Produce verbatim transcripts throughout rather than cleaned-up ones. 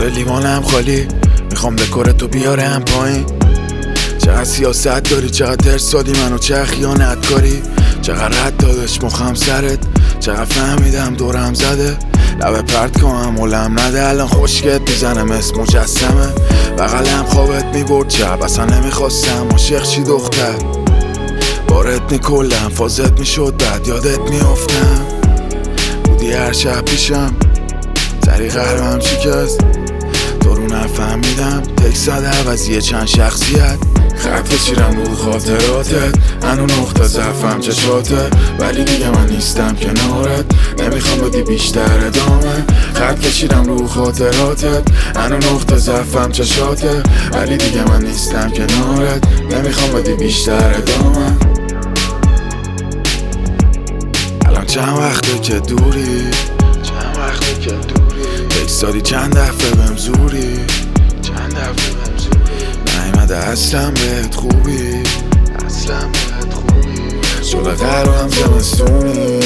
داره لیوانم خالی، میخوام دکورتو بیارم پایین. چقدر سیاست داری، چقدر ارسادی منو، چه خیانت کاری، چقدر رد دادش مخم سرت، چقدر فهمیدم دورم زده. لبه پرت کنم ولم نده، الان خوشگت میزنم اسم مجسمه. بغلم خوابت میبرد چپ، اصلا نمیخواستم عاشق چی دختر. بارت میکلم فازت میشد بعد یادت میافتم. بودی هر شب پیشم، سری قلبم شکست، تو رو نفهمیدم. تکس زد عوضیه چند شخصیت، خط کشیدم رو خاطراتت، هنو نقطه ضعفم چشاته، ولی دیگه من نیستم کنارت، نمیخوام بدی بیشتر ادامه. خط کشیدم رو خاطراتت، هنو نقطه ضعفم چشاته، ولی دیگه من نیستم کنارت، نمیخوام بدی بیشتر ادامه. الان چند وقته که دوری، چند وقته که دوری، تکس دادی چند دفعه بهم زوری، چند دفعه بهم زوری، نیومده اصلا بهت خوبی، اصلا بهت خوبی، شده قلبم زمستونی،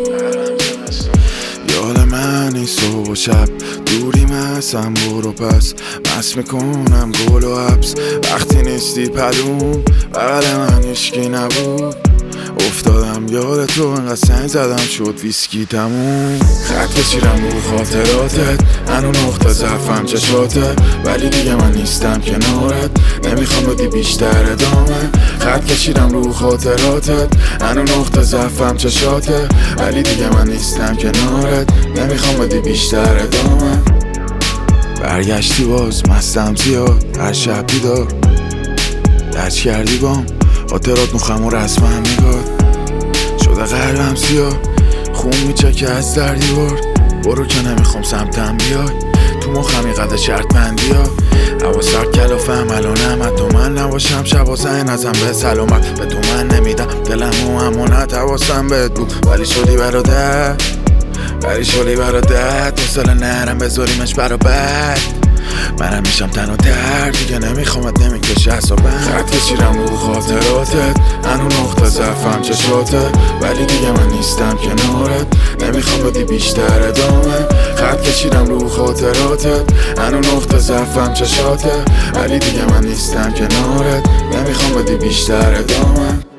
یاد من نیست صبح و شب، دوری مثلا برو پس، مست میکنم گل و حبس، وقتی نیستی پدوم، بغل من هیچکی نبود، افتادم یاد تو انقدر سنگ زدم شد ویسکی تموم. خط کشیدم رو خاطراتت، هنو نقطه ضعفم چشاته، ولی دیگه من نیستم کنارت، نمیخوام بدی بیشتر ادامه. خط کشیدم رو خاطراتت، هنو نقطه ضعفم چشاته، ولی دیگه من نیستم کنارت، نمیخوام بدی بیشتر ادامه. برگشتی باز مستم زیاد، هر شب بیدار لج کردی بام، خاطرات مخم و رسمم میگاد، شده قلبم سیاه، خون میچکه از در دیوار. برو که نمیخوام سمتم بیای، تو مخم یقدر شرط بندی ها، هوا سرد کلافم الانم، حتی من نباشم شبا زن ازم به سلامت، به تو من نمیدم دلم و امانت، حواسم بهت بود ولی شدی برادر، ولی شدی برادر، تو سال نرم بذاریمش برا بد، منم میشم تن و تر، دیگه نمیخوامت نمیکشه حسابم. خط کشیدم رو خاطراتت، هنو نقطه ضعفم چشاته، ولی دیگه من نیستم کنارت، نمیخوام بدی بیشتر ادامه. خط کشیدم رو خاطراتت، هنو نقطه ضعفم چشاته، ولی دیگه من نیستم کنارت، نمیخوام بدی بیشتر ادامه.